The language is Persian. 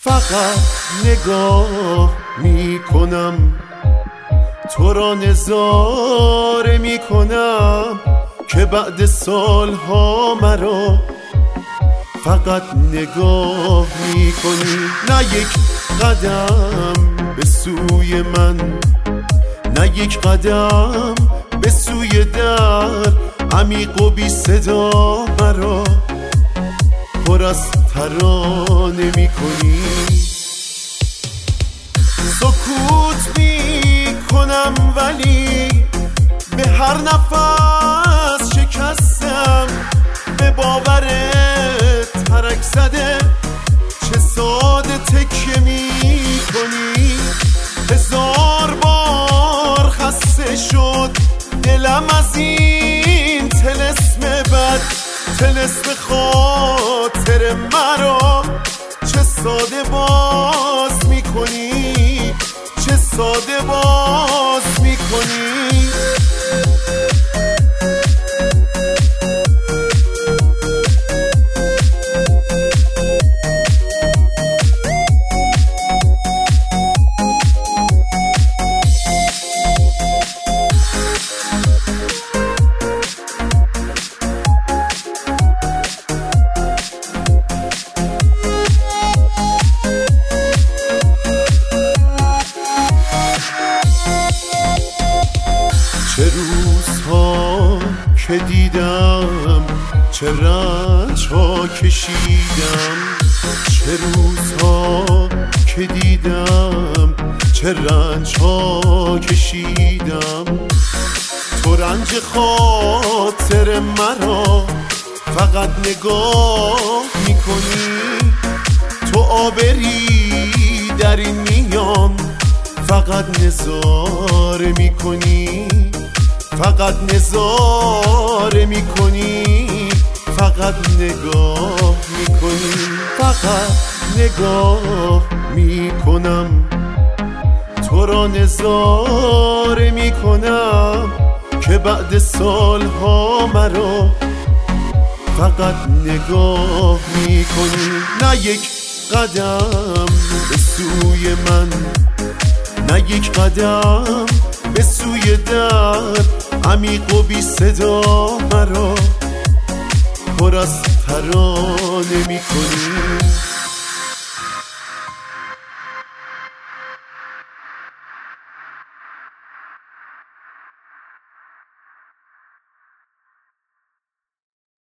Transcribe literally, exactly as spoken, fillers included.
فقط نگاه میکنم، تو را نظاره میکنم که بعد سالها مرا فقط نگاه میکنی. نه یک قدم به سوی من، نه یک قدم به سوی در، عمیق و بی صدا مرا پر از ترانه میکنی. سکوت میکنم ولی به هر نفس شکستم، به باورت ترک زده چه ساده تکیه میکنی. هزار بار خسته شد دلم از این طلسم بد، طلسم خاطر مرا چه ساده باز میکنی، چه ساده باز میکنی. چه روزها که دیدم، چه رنج‌ها کشیدم، چه روزها که دیدم، چه رنج‌ها کشیدم. تو رنج خاطر مرا فقط نگاه میکنی، تو آبری در این میان فقط نظاره میکنی، فقط نظاره میکنی، فقط نگاه میکنی. فقط نگاه میکنم، تو را نظاره میکنم که بعد سالها مرا فقط نگاه میکنی. نه یک قدم به سوی من، نه یک قدم به سوی در، عمیق و بی صدا مرا پر از ترانه میکنی.